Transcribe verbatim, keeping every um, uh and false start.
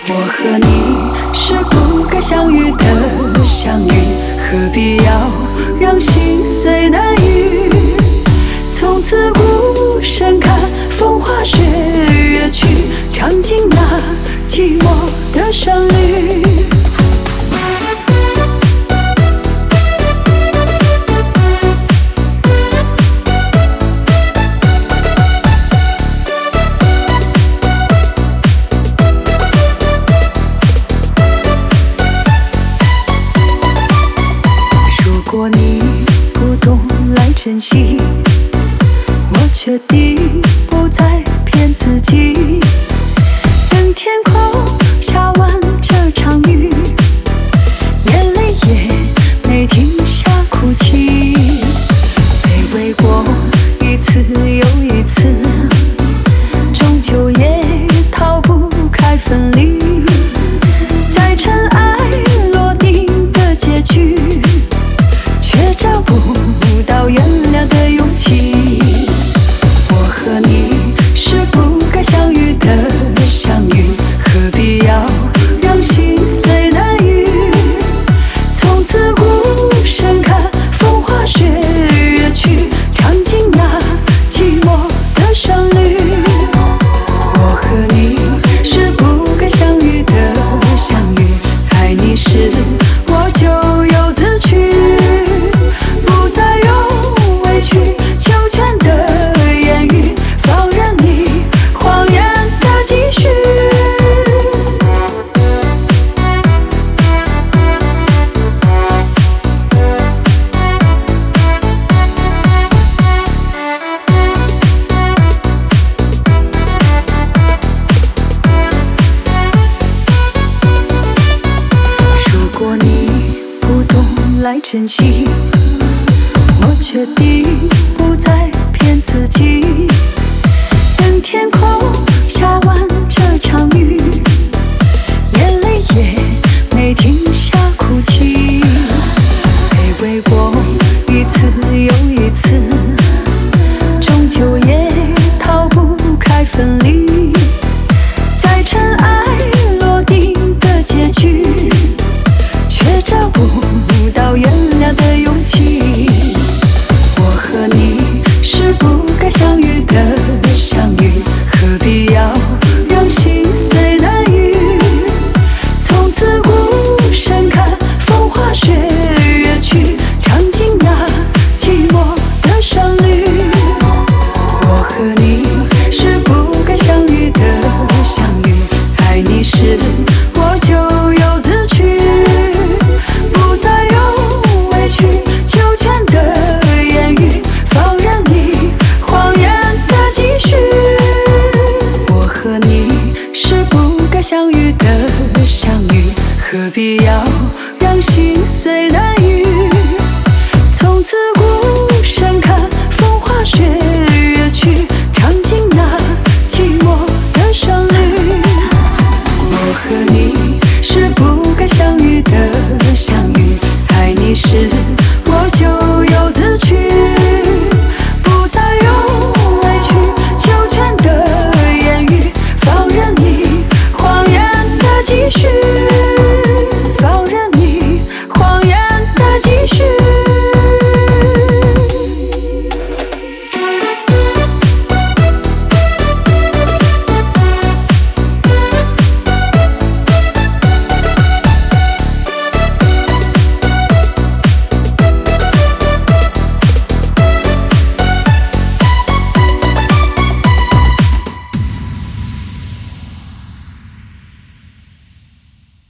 我和你是不该相遇的相遇，何必要让心碎难愈？从此孤身看风花雪月去，唱尽那寂寞的旋律。如果你不懂来珍惜，我决定不再骗自己。等天空下完这场雨，眼泪也没停下哭泣。卑微过一次又一次，终究也逃不开分离。在尘埃落定的结局，却找不到原谅的勇气。我和你是不该相遇的相遇，何必要让心碎难愈？从此孤身看风花雪月去，唱尽那寂寞的旋律。我和你是不该相遇的相遇，爱你时我就有自取，不再用委曲求全的言语，放任你谎言的继续。如果你不懂来珍惜，我决定不再骗自己。等天空下完这场雨，眼泪也没停下哭泣。卑微过一次又一次，终究也逃不开分离。在尘埃落定的结局，却找不到原谅的勇气。我和你是不该相遇的相遇，何必要让心碎难愈？从此孤身看风花雪月去，唱尽那寂寞的旋律。我和你是不该相遇的相遇，爱你时我就有自取，不再用委曲求全的言语，放任你谎言的继续。我和你是不该相遇的相遇，何必要让心碎难愈？